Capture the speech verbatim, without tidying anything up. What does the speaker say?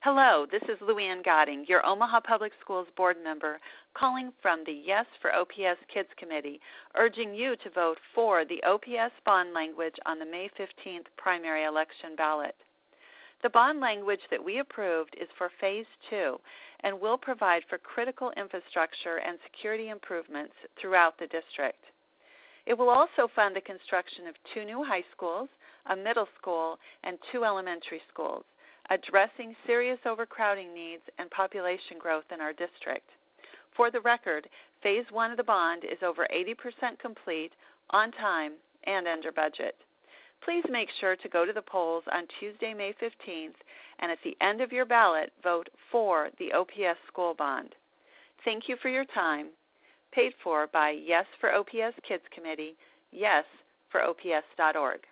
Hello, this is Louanne Godding, your Omaha Public Schools board member, calling from the Yes for O P S Kids Committee, urging you to vote for the O P S bond language on the May fifteenth primary election ballot. The bond language that we approved is for Phase two and will provide for critical infrastructure and security improvements throughout the district. It will also fund the construction of two new high schools, a middle school, and two elementary schools, addressing serious overcrowding needs and population growth in our district. For the record, Phase one of the bond is over eighty percent complete, on time, and under budget. Please make sure to go to the polls on Tuesday, May fifteenth, and at the end of your ballot, vote for the O P S school bond. Thank you for your time. Paid for by Yes for O P S Kids Committee, yes for O P S dot org.